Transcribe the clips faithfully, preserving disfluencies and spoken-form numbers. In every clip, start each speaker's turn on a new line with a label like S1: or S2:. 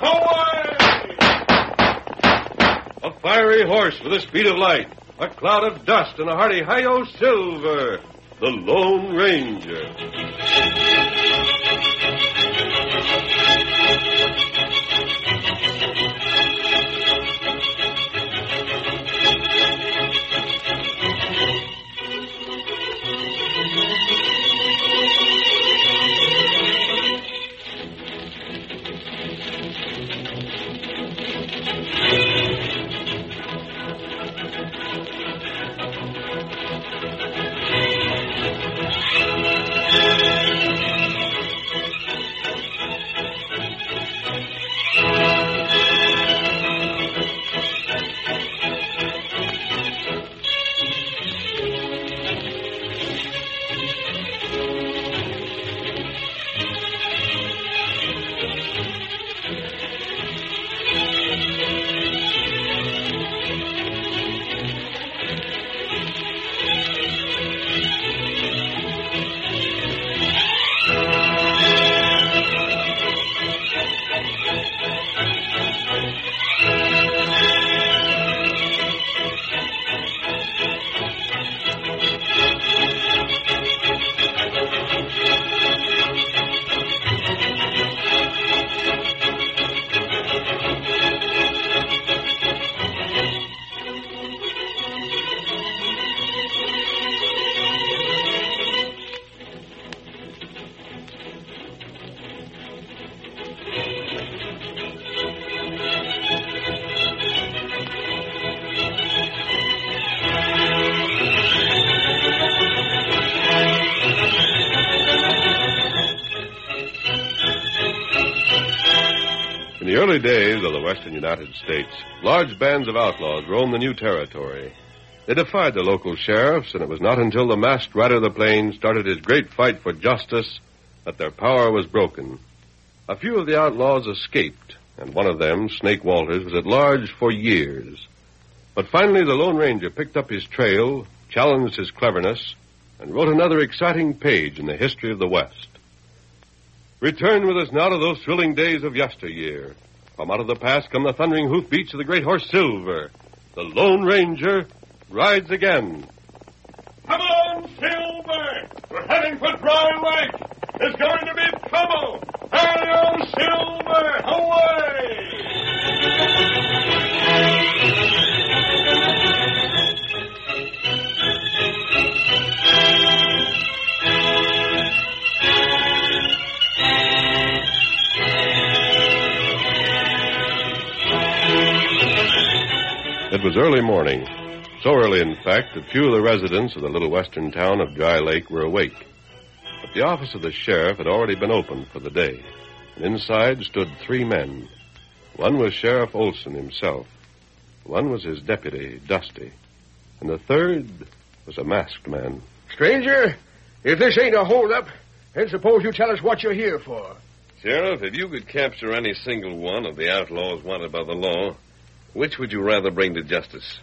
S1: Away! A fiery horse with the speed of light, a cloud of dust, and a hearty hi-yo silver, the Lone Ranger. In the early days of the western United States, large bands of outlaws roamed the new territory. They defied the local sheriffs, and it was not until the masked rider of the plains started his great fight for justice that their power was broken. A few of the outlaws escaped, and one of them, Snake Walters, was at large for years. But finally the Lone Ranger picked up his trail, challenged his cleverness, and wrote another exciting page in the history of the West. Return with us now to those thrilling days of yesteryear. From out of the past come the thundering hoofbeats of the great horse Silver. The Lone Ranger rides again. Come on, Silver! We're heading for Dry Lake. There's going to be trouble. Hi-yo, Silver! Away! It was early morning. So early, in fact, that few of the residents of the little western town of Dry Lake were awake. But the office of the sheriff had already been opened for the day, and inside stood three men. One was Sheriff Olson himself. One was his deputy, Dusty. And the third was a masked man.
S2: Stranger, if this ain't a holdup, then suppose you tell us what you're here for.
S3: Sheriff, if you could capture any single one of the outlaws wanted by the law, which would you rather bring to justice?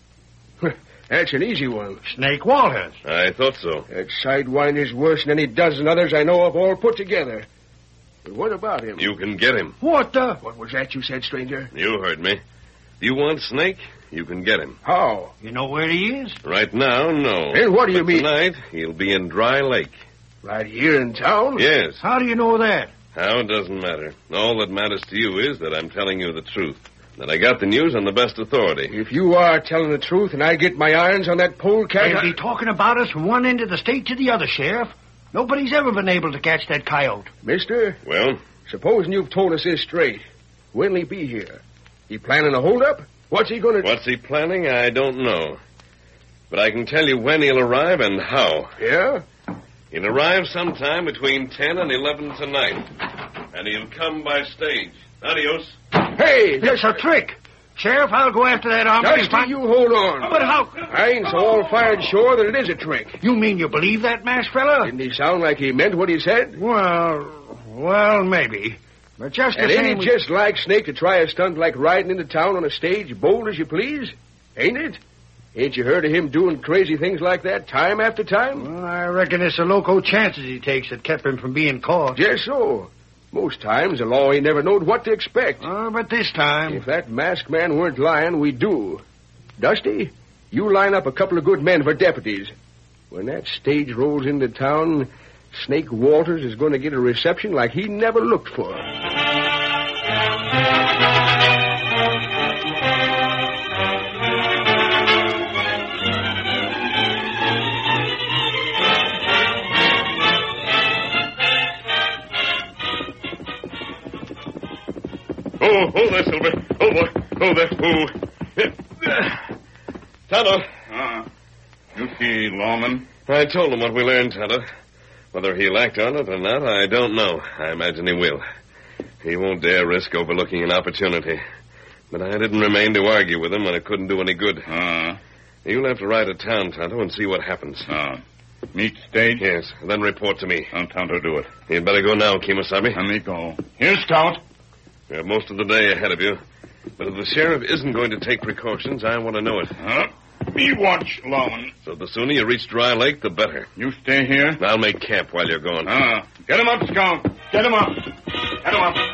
S2: That's an easy one.
S4: Snake Walters.
S3: I thought so.
S2: That sidewinder's worse than any dozen others I know of all put together. But what about him?
S3: You can get him.
S4: What the?
S2: What was that you said, stranger?
S3: You heard me. If you want Snake, you can get him.
S2: How?
S4: You know where he is?
S3: Right now, no.
S2: And what do you
S3: but
S2: mean?
S3: Tonight, he'll be in Dry Lake.
S2: Right here in town?
S3: Yes.
S4: How do you know that?
S3: How doesn't matter. All that matters to you is that I'm telling you the truth. That I got the news on the best authority.
S2: If you are telling the truth and I get my irons on that polecat...
S4: They'll
S2: I...
S4: be talking about us from one end of the state to the other, Sheriff. Nobody's ever been able to catch that coyote.
S2: Mister?
S3: Well?
S2: Supposing you've told us this straight. When'll he be here? He planning a holdup? What's he gonna...
S3: What's he planning? I don't know. But I can tell you when he'll arrive and how.
S2: Yeah?
S3: He'll arrive sometime between ten and eleven tonight. And he'll come by stage. Adios.
S2: Hey!
S4: That's a trick. Sheriff, I'll go after that hombre.
S2: Dusty, you hold on.
S4: But how...
S2: I ain't so all-fired sure that it is a trick.
S4: You mean you believe that masked fella?
S2: Didn't he sound like he meant what he said?
S4: Well, well, maybe. But just the
S2: And
S4: same...
S2: ain't it just like Snake to try a stunt like riding into town on a stage bold as you please? Ain't it? Ain't you heard of him doing crazy things like that time after time?
S4: Well, I reckon it's the loco chances he takes that kept him from being caught.
S2: Just so. Most times, the law ain't never knowed what to expect.
S4: Oh, but this time...
S2: If that masked man weren't lying, we do. Dusty, you line up a couple of good men for deputies. When that stage rolls into town, Snake Walters is going to get a reception like he never looked for.
S3: Oh, oh there, Silver. Oh, boy. Oh, there. Oh. Tonto.
S5: Ah. You see, lawman?
S3: I told him what we learned, Tonto. Whether he'll act on it or not, I don't know. I imagine he will. He won't dare risk overlooking an opportunity. But I didn't remain to argue with him when it couldn't do any good.
S5: Ah.
S3: You'll have to ride to town, Tonto, and see what happens.
S5: Ah. Meet stage?
S3: Yes, and then report to me.
S5: I'll Tonto do it.
S3: You'd better go now, Kemosabe.
S5: Let me go. Here, Scout.
S3: You have most of the day ahead of you. But if the sheriff isn't going to take precautions, I want to know it.
S5: Huh? Me watch, lawman.
S3: So the sooner you reach Dry Lake, the better.
S5: You stay here?
S3: I'll make camp while you're gone.
S5: Ah. Get him up, Scout. Get him up. Get him up.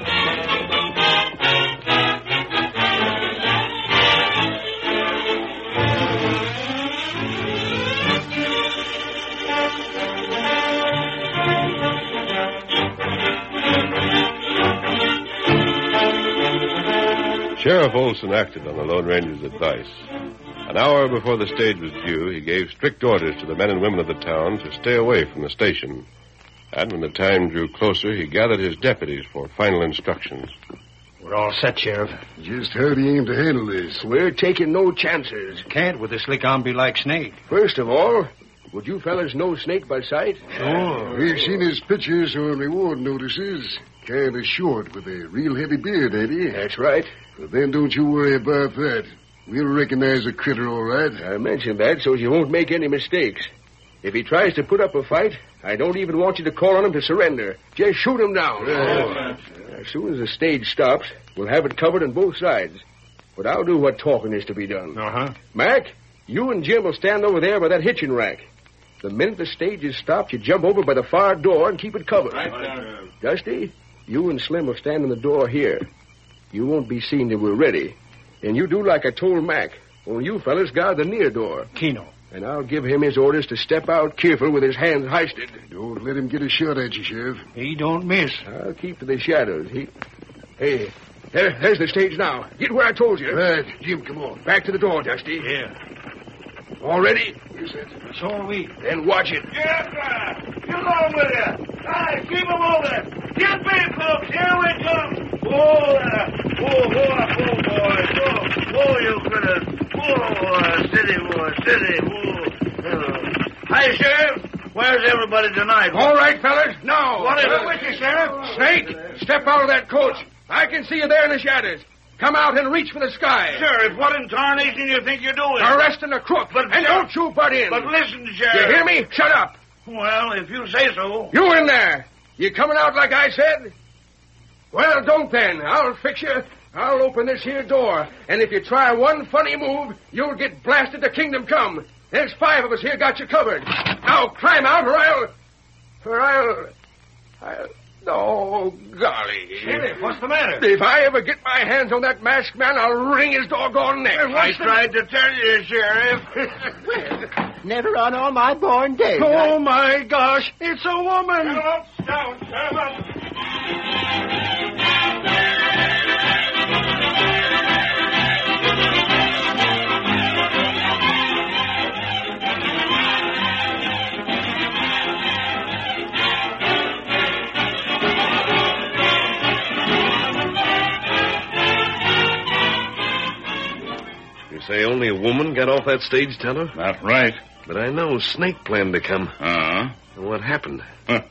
S1: Sheriff Olson acted on the Lone Ranger's advice. An hour before the stage was due, he gave strict orders to the men and women of the town to stay away from the station. And when the time drew closer, he gathered his deputies for final instructions.
S4: We're all set, Sheriff.
S6: Just how do you aim to handle this?
S2: We're taking no chances.
S4: Can't with a slick hombre like Snake.
S2: First of all, would you fellas know Snake by sight?
S4: Sure.
S6: We've seen his pictures on reward notices. Kind of short with a real heavy beard, ain't he?
S2: That's right.
S6: But then don't you worry about that. We'll recognize the critter all right.
S2: I mentioned that so you won't make any mistakes. If he tries to put up a fight, I don't even want you to call on him to surrender. Just shoot him down.
S6: Right.
S2: As soon as the stage stops, we'll have it covered on both sides. But I'll do what talking is to be done.
S4: Uh-huh.
S2: Mac, you and Jim will stand over there by that hitching rack. The minute the stage is stopped, you jump over by the far door and keep it covered.
S5: Right, sir.
S2: Dusty, you and Slim will stand in the door here. You won't be seen till we're ready. And you do like I told Mac. Only you fellas guard the near door.
S4: Keno.
S2: And I'll give him his orders to step out careful with his hands hoisted.
S6: Don't let him get a shot at you, Sheriff.
S4: He don't miss.
S2: I'll keep to the shadows. He... Hey, there, there's the stage now. Get where I told you.
S6: Right. Jim, come on.
S2: Back to the door, Dusty.
S4: Yeah.
S2: All ready?
S6: Yes, sir.
S4: So are we.
S2: Then watch it.
S7: Yes, sir. Get along with you. Aye, keep them moving. Get me, folks. Here we come. Whoa, uh, whoa, whoa, whoa, boys. Whoa, whoa, you critters. Whoa, uh, city, boy, city. Whoa. Uh, hi, Sheriff. Where's everybody tonight?
S2: All right, fellas. Now.
S7: What is
S2: Uh,
S7: it with you, Sheriff?
S2: Snake, step out of that coach. I can see you there in the shadows. Come out and reach for the sky.
S7: Sheriff, what in tarnation you think you're doing?
S2: Arresting a crook.
S7: But,
S2: and
S7: Sheriff-
S2: don't you butt in.
S7: But listen,
S2: You
S7: Sheriff.
S2: hear me? Shut up.
S7: Well, if you say so.
S2: You in there. You coming out like I said? Well, don't then. I'll fix you. I'll open this here door. And if you try one funny move, you'll get blasted to kingdom come. There's five of us here got you covered. Now climb out or I'll... Or I'll... I'll... Oh, golly.
S4: Sheriff, what's the matter?
S2: If I ever get my hands on that masked man, I'll wring his doggone neck.
S7: I tried to tell you, Sheriff.
S8: Never on all my born days.
S4: Oh, my gosh. It's a woman.
S7: Shut 'em up, Scout. Shut 'em up.
S3: You say only a woman got off that stage, Tonto?
S5: That's right.
S3: But I know Snake planned to come.
S5: Uh-huh.
S3: And what happened?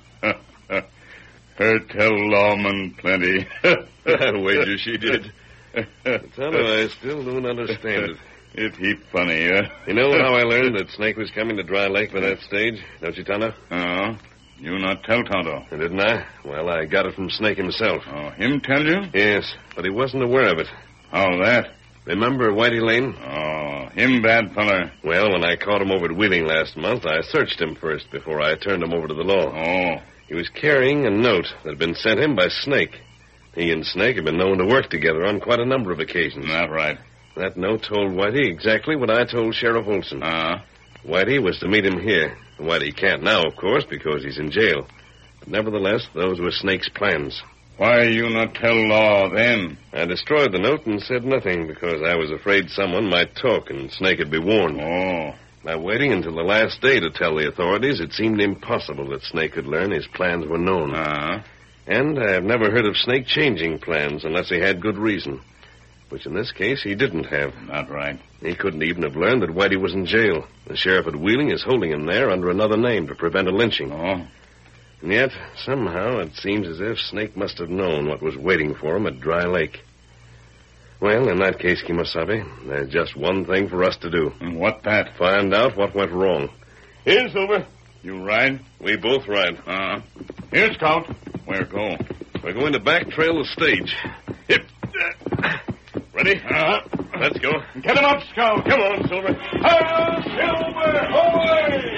S5: Her tell lawman plenty.
S3: I'll wager she did. Tonto, I still don't understand it.
S5: It heap funny, huh?
S3: You know how I learned that Snake was coming to Dry Lake by that stage? Don't you, Tonto?
S5: Uh-huh. You not tell Tonto.
S3: Didn't I? Well, I got it from Snake himself.
S5: Oh, him tell you?
S3: Yes, but he wasn't aware of it.
S5: How that?
S3: Remember Whitey Lane?
S5: Oh, him bad feller.
S3: Well, when I caught him over at Wheeling last month, I searched him first before I turned him over to the law.
S5: Oh.
S3: He was carrying a note that had been sent him by Snake. He and Snake had been known to work together on quite a number of occasions.
S5: Not right.
S3: That note told Whitey exactly what I told Sheriff Olson.
S5: Uh-huh.
S3: Whitey was to meet him here. Whitey can't now, of course, because he's in jail. But nevertheless, those were Snake's plans.
S5: Why you not tell law then?
S3: I destroyed the note and said nothing because I was afraid someone might talk and Snake would be warned.
S5: Oh.
S3: By waiting until the last day to tell the authorities, it seemed impossible that Snake could learn his plans were known.
S5: Uh-huh.
S3: And I have never heard of Snake changing plans unless he had good reason, which in this case he didn't have.
S5: Not right.
S3: He couldn't even have learned that Whitey was in jail. The sheriff at Wheeling is holding him there under another name to prevent a lynching.
S5: Oh.
S3: And yet, somehow, it seems as if Snake must have known what was waiting for him at Dry Lake. Well, in that case, Kimosabe, there's just one thing for us to do.
S5: And what that?
S3: Find out what went wrong.
S5: Here, Silver. You ride?
S3: We both ride.
S5: Uh-huh. Here, Scout. Where go?
S3: We're going to back trail the stage. Hip. Ready?
S5: Uh-huh.
S3: Let's go.
S5: Get him up, Scout.
S3: Come on, Silver.
S5: Hi, Silver! Away!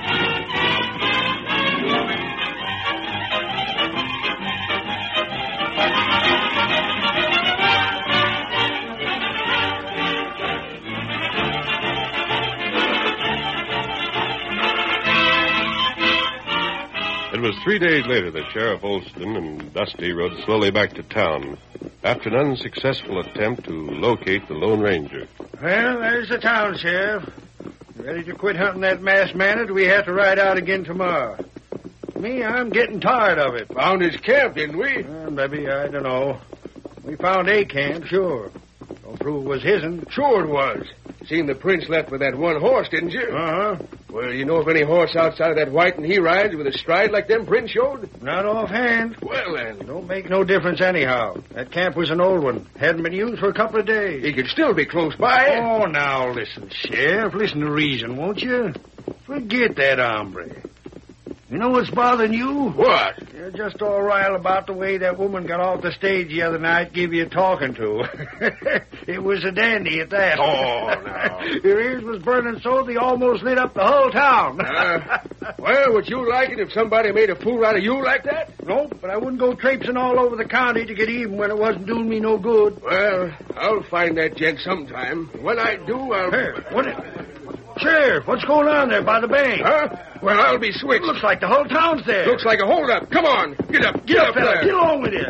S1: It was three days later that Sheriff Olson and Dusty rode slowly back to town after an unsuccessful attempt to locate the Lone Ranger.
S4: Well, there's the town, Sheriff. Ready to quit hunting that masked man, or do we have to ride out again tomorrow? Me, I'm getting tired of it.
S2: Found his camp, didn't we?
S4: Uh, maybe, I don't know. We found a camp, sure. Don't prove it was his'n.
S2: Sure it was. Seen the prince left with that one horse, didn't you?
S4: Uh-huh.
S2: Well, you know of any horse outside of that white and he rides with a stride like them prince showed?
S4: Not offhand.
S2: Well, then.
S4: Don't make no difference anyhow. That camp was an old one. Hadn't been used for a couple of days.
S2: He could still be close by.
S4: Oh, now listen, Sheriff. Listen to reason, won't you? Forget that hombre. You know what's bothering you?
S2: What?
S4: You're just all riled about the way that woman got off the stage the other night, give you a talking to. It was a dandy at that.
S2: Oh, no.
S4: Your ears was burning so they almost lit up the whole town.
S2: uh, well, would you like it if somebody made a fool out of you like that?
S4: Nope, but I wouldn't go traipsing all over the county to get even when it wasn't doing me no good.
S2: Well, I'll find that gent sometime. When I do, I'll...
S4: Hey, what it... Sheriff, what's going on there by the bank?
S2: Huh? Well, I'll be switched.
S4: Looks like the whole town's there.
S2: Looks like a holdup. Come on. Get up. Get,
S4: Get up, fella.
S2: there.
S4: Get along with you.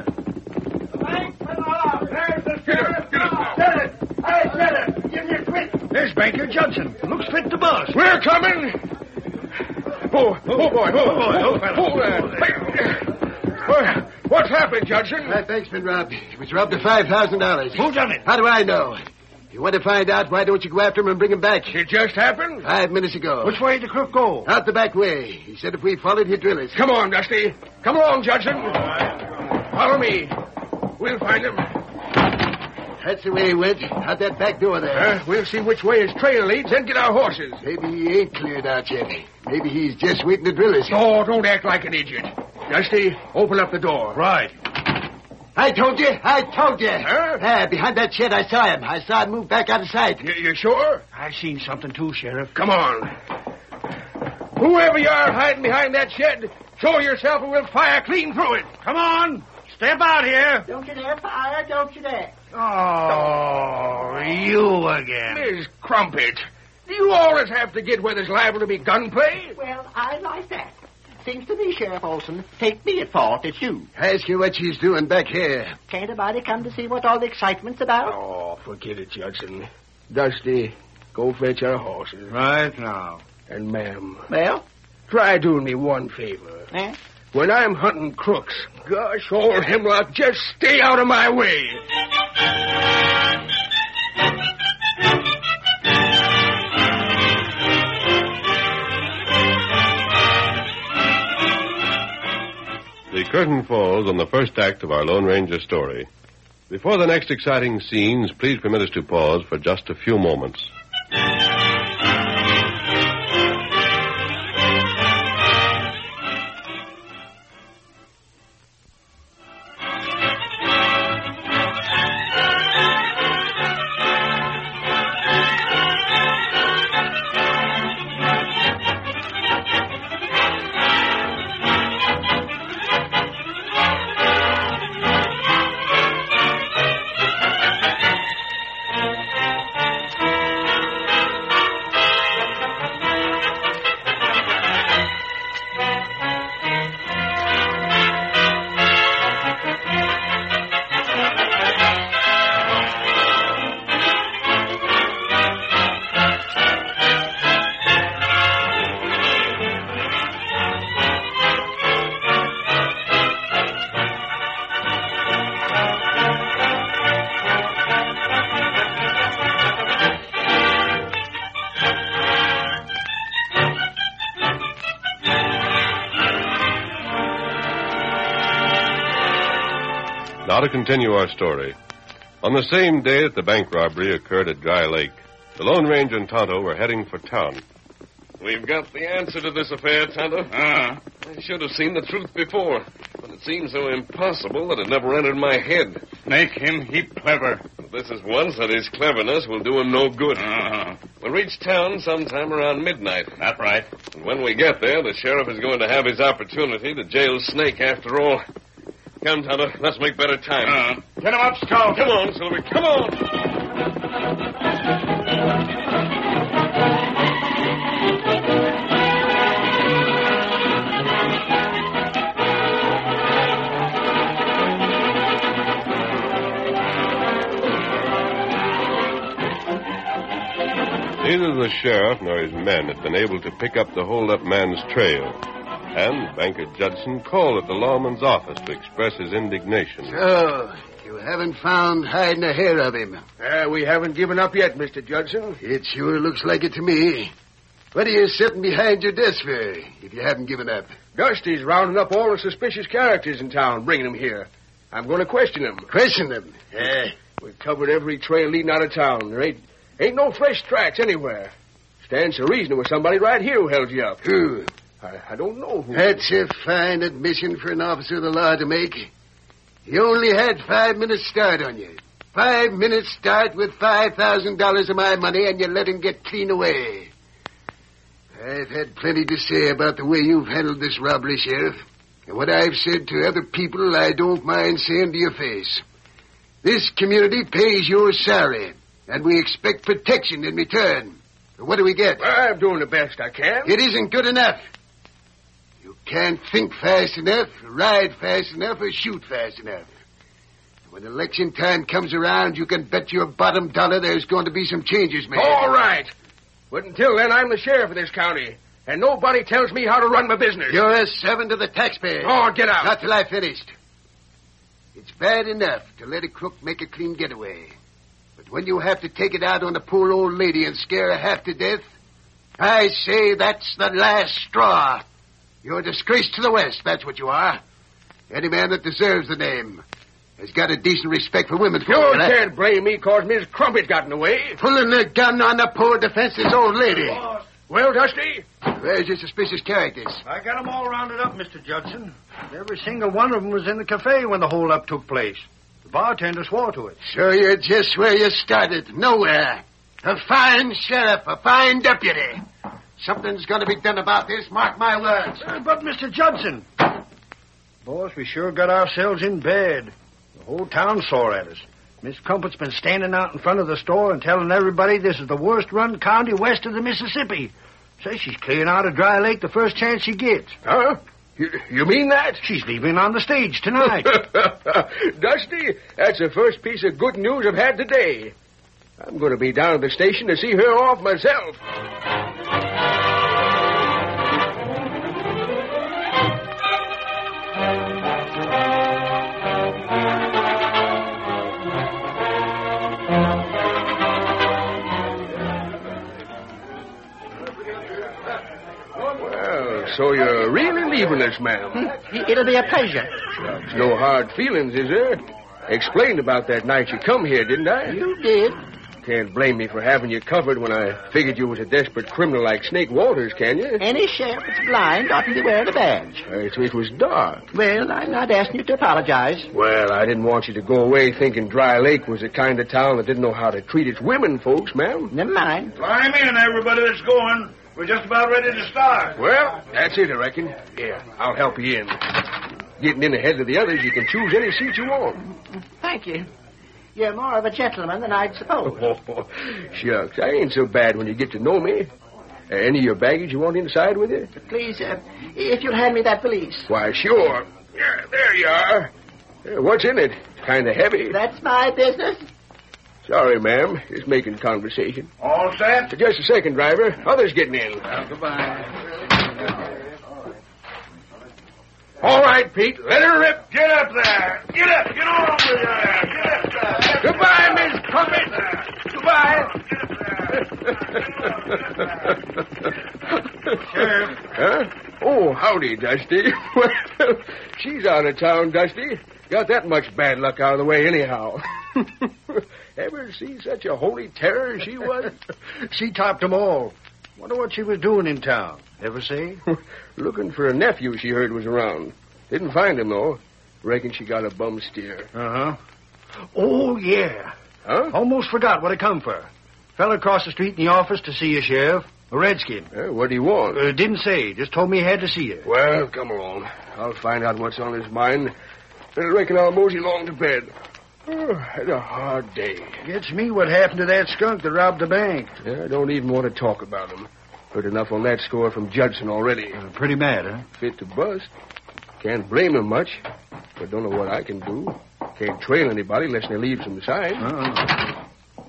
S2: There's the sheriff. Get up.
S4: Set it. I said it. Give me a quick. There's Banker Judson. Looks fit to bust.
S2: We're coming. Oh, oh, boy. Oh, boy. Oh, oh, uh, what's happened, Judson?
S6: My bank's been robbed. It was robbed of five thousand dollars.
S4: Who done it?
S6: How do I know? If you want to find out, why don't you go after him and bring him back?
S2: It just happened?
S6: Five minutes ago.
S4: Which way did the crook go?
S6: Out the back way. He said if we followed, he'd drill us.
S2: Come on, Dusty. Come along, Judson. Follow me. We'll find him.
S6: That's the way he went. Out that back door there.
S2: Uh, we'll see which way his trail leads and get our horses.
S6: Maybe he ain't cleared out yet. Maybe he's just waiting to drill us.
S2: Oh, don't act like an idiot. Dusty, open up the door.
S4: Right.
S6: I told you. I told you.
S2: Huh?
S6: Ah, behind that shed, I saw him. I saw him move back out of sight.
S2: You, you sure?
S4: I seen something too, Sheriff.
S2: Come on. Whoever you are hiding behind that shed, show yourself or we'll fire clean through it.
S4: Come on. Step out here.
S8: Don't you dare fire, don't you dare.
S4: Oh, you again.
S2: Miss Crumpet, do you always have to get where there's liable to be gunplay?
S8: Well, I like that. Seems to me, Sheriff Olson, take me at fault, it's you.
S6: Ask her what she's doing back here.
S8: Can't anybody come to see what all the excitement's about?
S2: Oh, forget it, Judson. Dusty, go fetch our horses.
S4: Right now.
S2: And, ma'am,
S8: Well?
S2: try doing me one favor.
S8: Eh?
S2: When I'm hunting crooks, gosh, old Hemlock, just stay out of my way.
S1: The curtain falls on the first act of our Lone Ranger story. Before the next exciting scenes, please permit us to pause for just a few moments. Now to continue our story. On the same day that the bank robbery occurred at Dry Lake, the Lone Ranger and Tonto were heading for town.
S3: We've got the answer to this affair, Tonto.
S5: Uh-huh.
S3: I should have seen the truth before, but it seemed so impossible that it never entered my head.
S5: Make him heap clever.
S3: But this is once that his cleverness will do him no good.
S5: Uh-huh.
S3: We'll reach town sometime around midnight.
S5: That's right.
S3: And when we get there, the sheriff is going to have his opportunity to jail Snake after all. Come, Tonto, let's make better time.
S5: Uh-huh. Get him up, Scout.
S3: Come on, Silver, come on.
S1: Neither the sheriff nor his men had been able to pick up the hold-up man's trail. And Banker Judson called at the lawman's office to express his indignation.
S6: So, you haven't found hide nor hair of him?
S2: Uh, we haven't given up yet, Mister Judson.
S6: It sure looks like it to me. What are you sitting behind your desk for, if you haven't given up?
S2: Dusty's rounding up all the suspicious characters in town, bringing them here. I'm going to question them.
S6: Question them? Eh?
S2: We've covered every trail leading out of town. There ain't, ain't no fresh tracks anywhere. Stands to reason there was somebody right here who held you up.
S6: Who?
S2: I, I don't know who.
S6: That's a fine admission for an officer of the law to make. You only had five minutes start on you. Five minutes start with five thousand dollars of my money, and you let him get clean away. I've had plenty to say about the way you've handled this robbery, Sheriff. And what I've said to other people, I don't mind saying to your face. This community pays your salary, and we expect protection in return. So what do we get?
S2: I'm doing the best I can.
S6: It isn't good enough. You can't think fast enough, ride fast enough, or shoot fast enough. When election time comes around, you can bet your bottom dollar there's going to be some changes made.
S2: All right. But until then, I'm the sheriff of this county, and nobody tells me how to run my business.
S6: You're a servant to the taxpayer.
S2: Oh, get out.
S6: Not till I finished. It's bad enough to let a crook make a clean getaway. But when you have to take it out on a poor old lady and scare her half to death, I say that's the last straw. You're a disgrace to the West, that's what you are. Any man that deserves the name has got a decent respect for women.
S2: You
S6: folk,
S2: can't
S6: huh?
S2: blame me because Miss Crumpet got in the way.
S6: Pulling the gun on the poor defenseless old lady.
S2: Well, Dusty?
S6: Where's your suspicious characters?
S4: I got them all rounded up, Mister Judson. Every single one of them was in the cafe when the holdup took place. The bartender swore to it.
S6: So you're just where you started. Nowhere. A fine sheriff, a fine deputy. Something's going to be done about this, mark my words.
S4: Uh, but, Mister Judson... Boss, we sure got ourselves in bed. The whole town saw at us. Miss Crumpet's been standing out in front of the store and telling everybody this is the worst-run county west of the Mississippi. Says she's clearing out of Dry Lake the first chance she gets.
S2: Huh? You, you mean that?
S4: She's leaving on the stage tonight.
S2: Dusty, that's the first piece of good news I've had today. I'm going to be down at the station to see her off myself. So you're really leaving us, ma'am?
S8: It'll be a pleasure.
S2: There's no hard feelings, is there? Explained about that night you come here, didn't I?
S8: You did.
S2: Can't blame me for having you covered when I figured you was a desperate criminal like Snake Walters, can you?
S8: Any sheriff that's blind ought to be wearing a badge.
S2: Uh, it, it was dark.
S8: Well, I'm not asking you to apologize.
S2: Well, I didn't want you to go away thinking Dry Lake was the kind of town that didn't know how to treat its women folks, ma'am.
S8: Never mind.
S5: Climb in, everybody that's going. We're just about ready to start.
S2: Well, that's it, I reckon. Here, I'll help you in. Getting in ahead of the others, you can choose any seat you want.
S8: Thank you. You're more of a gentleman than I'd suppose.
S2: Oh, shucks. I ain't so bad when you get to know me. Uh, any of your baggage you want inside with you?
S8: Please, uh, if you'll hand me that valise.
S2: Why, sure. Yeah, there you are. Uh, what's in it? Kind of heavy.
S8: That's my business.
S2: Sorry, ma'am. Just making conversation.
S5: All set?
S2: Just a second, driver. Others getting in.
S5: Well, goodbye.
S2: All right, Pete. Let her rip.
S5: Get up there. Get up. Get on over there. Get up there.
S2: Goodbye, Miss Crumpet. Goodbye.
S4: Sheriff.
S2: Huh? Oh, howdy, Dusty. Well, she's out of town, Dusty. Got that much bad luck out of the way anyhow. Ever see such a holy terror as she was?
S4: She topped them all. Wonder what she was doing in town. Ever see?
S2: Looking for a nephew she heard was around. Didn't find him, though. Reckon she got a bum steer.
S4: Uh-huh. Oh, yeah.
S2: Huh?
S4: Almost forgot what I come for. Fella across the street in the office to see you, Sheriff. A redskin.
S2: Uh, what do you want?
S4: Uh, didn't say. Just told me he had to see you.
S2: Well, come along. I'll find out what's on his mind. I reckon I'll mosey along to bed. Oh, had a hard day.
S4: Gets me what happened to that skunk that robbed the bank.
S2: Yeah, I don't even want to talk about him. Heard enough on that score from Judson already.
S4: Uh, pretty mad, huh?
S2: Fit to bust. Can't blame him much, but don't know what I can do. Can't trail anybody unless they leave some sign.
S4: Uh-uh.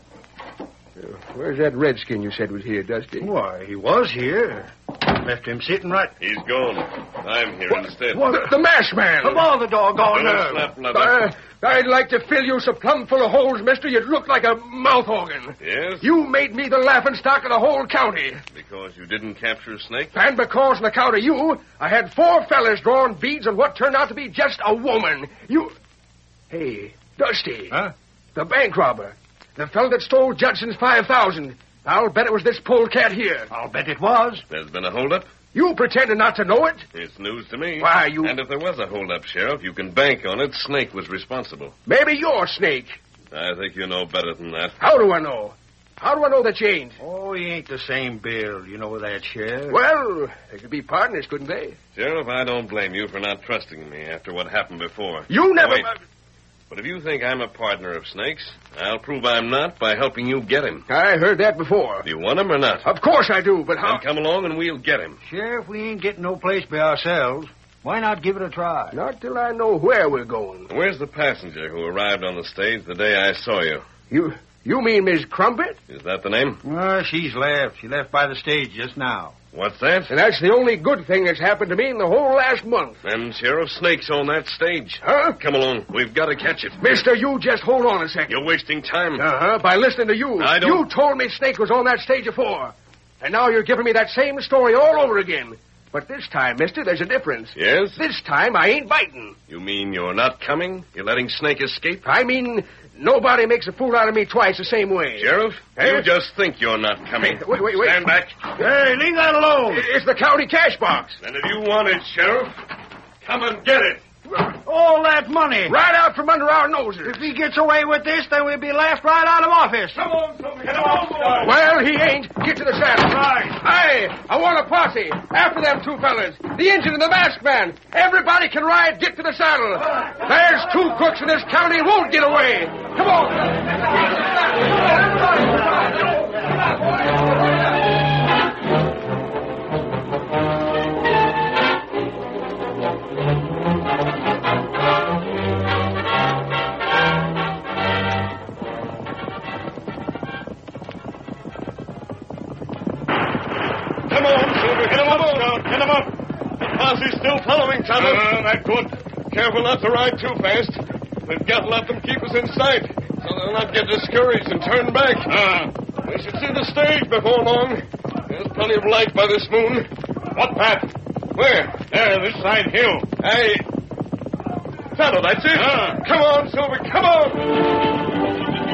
S2: Uh, where's that redskin you said was here, Dusty?
S4: Why, he was here. Left him sitting right...
S3: He's gone. I'm here
S2: What?
S3: instead.
S2: What? The, the mash man!
S4: Of all the doggone
S3: Don't
S4: nerve.
S3: slap leather.
S2: Uh, I'd like to fill you so plumb full of holes, mister, you'd look like a mouth organ.
S3: Yes?
S2: You made me the laughing stock of the whole county.
S3: Because you didn't capture a snake?
S2: And because on account of you, I had four fellas drawing beads on what turned out to be just a woman. You... Hey, Dusty.
S4: Huh?
S2: The bank robber. The fellow that stole Judson's five thousand. I'll bet it was this polecat here.
S4: I'll bet it was.
S3: There's been a holdup?
S2: You pretended not to know it?
S3: It's news to me.
S2: Why, you...
S3: And if there was a holdup, Sheriff, you can bank on it. Snake was responsible.
S2: Maybe you're Snake.
S3: I think you know better than that.
S2: How do I know? How do I know that you ain't?
S4: Oh, he ain't the same build. You know that, Sheriff.
S2: Well, they could be partners, couldn't they?
S3: Sheriff, I don't blame you for not trusting me after what happened before.
S2: You never...
S3: Wait. But if you think I'm a partner of Snake's, I'll prove I'm not by helping you get him.
S2: I heard that before.
S3: Do you want him or not?
S2: Of course I do, but how...
S3: Then come along and we'll get him.
S4: Sheriff, we ain't getting no place by ourselves. Why not give it a try?
S2: Not till I know where we're going.
S3: Where's the passenger who arrived on the stage the day I saw you?
S2: You you mean Miss Crumpet?
S3: Is that the name?
S4: Well, she's left. She left by the stage just now.
S3: What's that?
S2: And that's the only good thing that's happened to me in the whole last month.
S3: And Sheriff Snake's on that stage.
S2: Huh?
S3: Come along. We've got to catch it.
S2: Mister, you just hold on a second.
S3: You're wasting time.
S2: Uh-huh, by listening to you.
S3: I don't-
S2: You told me Snake was on that stage before. And now you're giving me that same story all over again. But this time, mister, there's a difference.
S3: Yes?
S2: This time, I ain't biting.
S3: You mean you're not coming? You're letting Snake escape?
S2: I mean, nobody makes a fool out of me twice the same way.
S3: Sheriff,
S2: Eh?
S3: you just think you're not coming.
S2: Wait, wait, wait.
S3: Stand back.
S4: Hey, leave that alone.
S2: It's the county cash box.
S3: And if you want it, Sheriff, come and get it.
S4: All that money.
S2: Right out from under our noses.
S4: If he gets away with this, then we'll be laughed right out of office.
S7: Come on, Silver. Come on, boy.
S2: Well, he ain't. Get to the saddle.
S7: Right.
S2: Hey, I want a posse. After them two fellas. The engine and the masked man. Everybody can ride. Get to the saddle. There's two crooks in this county who won't get away. Come on.
S3: Come on, Silver. Get him up, Scout. Get him up. The posse's still following, Tonto.
S7: Uh,
S3: that's good. Careful not to ride too fast. We've got to let them keep us in sight so they'll not get discouraged and turn back.
S7: Uh,
S3: We should see the stage before long. There's plenty of light by this moon.
S7: what path?
S3: Where?
S7: There, this side hill.
S3: Hey. Tonto, that's it.
S7: Ah.
S3: Come on, Silver. Come on.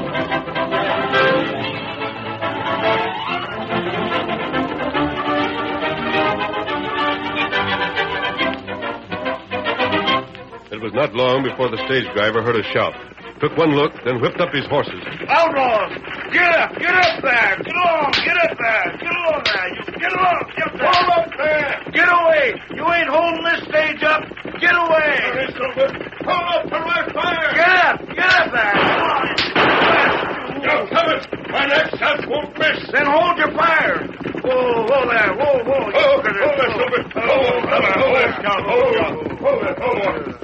S1: It was not long before the stage driver heard a shout. Took one look, then whipped up his horses.
S7: Outlaws! Get up! Get up there! Get along! Get up there! Get along there! You get along! Get there! Hold up there! Get away! You ain't holding this stage up! Get away!
S3: Hold up for my fire!
S7: Get up! Get up there!
S3: You're coming! My next shot won't miss!
S7: Then hold your fire! Whoa, whoa there! Whoa, whoa!
S3: Oh, hold there, Silver! Hold on, hold on, hold on,
S7: Scout,
S3: hold
S7: hold
S3: on, hold on, hold on.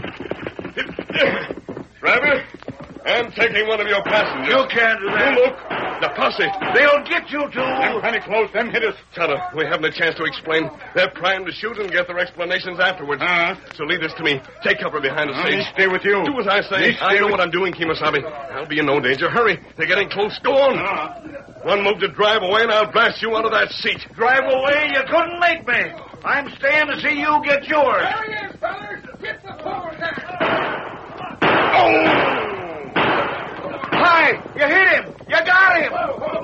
S3: Driver, I'm taking one of your passengers.
S7: You can't do that.
S3: You look. The posse.
S7: They'll get you two.
S3: Them plenty close. Them hit us. Tonto, we haven't a chance to explain. They're primed to shoot and get their explanations afterwards.
S7: Uh-huh.
S3: So lead us to me. Take cover behind the
S7: Uh,
S3: stage.
S7: me stay with you.
S3: Do as I say.
S7: Me stay
S3: I know
S7: with-
S3: what I'm doing, Kemosabe. I'll be in no danger. Hurry. They're getting close. Go on.
S7: Uh-huh.
S3: One move to drive away, and I'll blast you out of that seat.
S7: Drive away, you couldn't make me. I'm staying to see you get yours.
S2: There he is, fellas. Get the forward there. Hi! You hit him! You got him!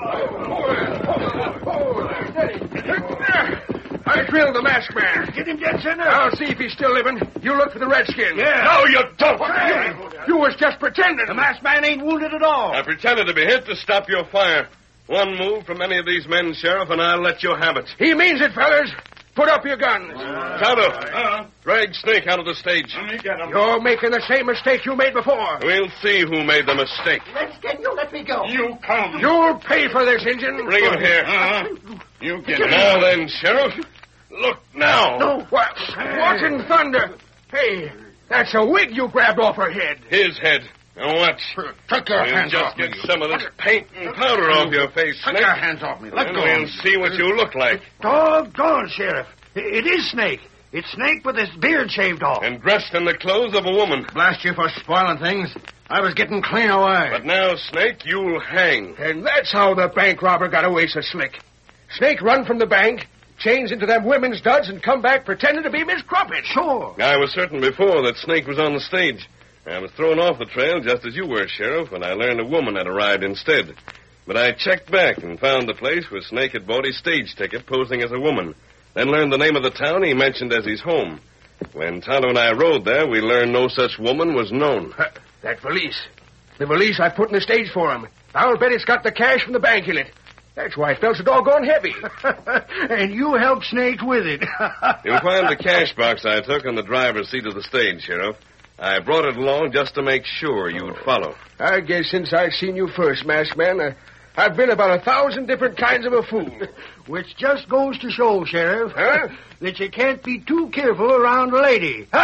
S2: I drilled the masked man.
S4: Get him dead center.
S2: I'll see if he's still living. You look for the redskin.
S4: Yeah.
S3: No, you don't.
S2: You, you was just pretending.
S4: The masked man ain't wounded at all.
S3: I pretended to be hit to stop your fire. One move from any of these men, Sheriff, and I'll let you have it.
S2: He means it, fellas. Put up your guns.
S3: Tonto,
S5: Uh,
S3: drag Snake out of the stage.
S5: let me get him.
S2: You're making the same mistake you made before.
S3: We'll see who made the mistake.
S8: Redskin, you let me go.
S5: You come.
S2: You'll pay for this, Injun.
S3: Bring him here.
S5: Uh-huh. You get him.
S3: Now then, Sheriff. Look now.
S2: No, what? What in thunder? Hey, that's a wig you grabbed off her head.
S3: His head. Now watch.
S5: Take your
S3: We'll
S5: hands
S3: just
S5: off me.
S3: get some of this paint and powder off your face,
S5: Take
S3: Snake.
S5: your hands off me. Let
S3: And
S5: go.
S3: we'll see what you look like.
S4: Doggone, Sheriff. I- It is Snake. It's Snake with his beard shaved off.
S3: And dressed in the clothes of a woman.
S4: Blast you for spoiling things. I was getting clean away.
S3: But now, Snake, you'll hang.
S2: And that's how the bank robber got away so slick. Snake run from the bank, change into them women's duds, and come back pretending to be Miss Crumpet.
S4: Sure.
S3: I was certain before that Snake was on the stage. I was thrown off the trail just as you were, Sheriff, when I learned a woman had arrived instead. But I checked back and found the place where Snake had bought his stage ticket posing as a woman. Then learned the name of the town he mentioned as his home. When Tonto and I rode there, we learned no such woman was known.
S2: Huh, that valise. The valise I put in the stage for him. I'll bet it's got the cash from the bank in it. That's why it felt so doggone heavy.
S4: And you helped Snake with it.
S3: You'll find the cash box I took on the driver's seat of the stage, Sheriff. I brought it along just to make sure you'd follow.
S2: I guess since I've seen you first, Masked Man, uh, I've been about a thousand different kinds of a fool.
S4: Which just goes to show, Sheriff,
S2: Huh?
S4: that you can't be too careful around a lady.
S5: Get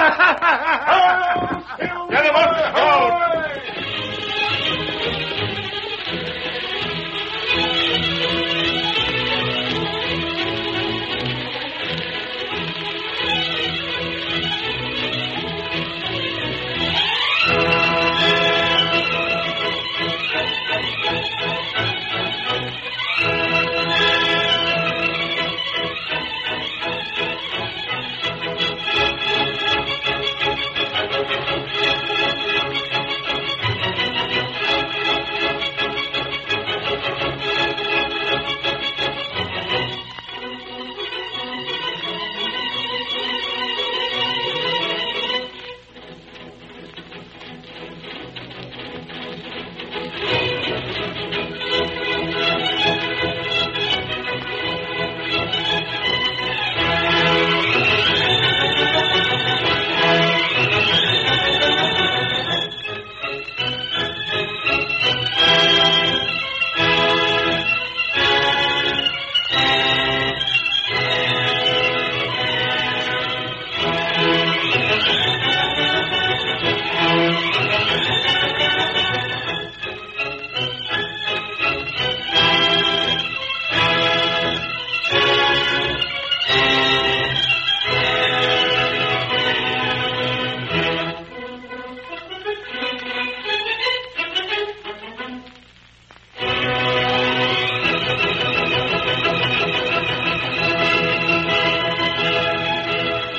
S5: him up. Oh.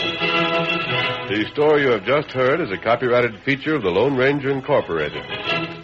S1: The story you have just heard is a copyrighted feature of the Lone Ranger Incorporated.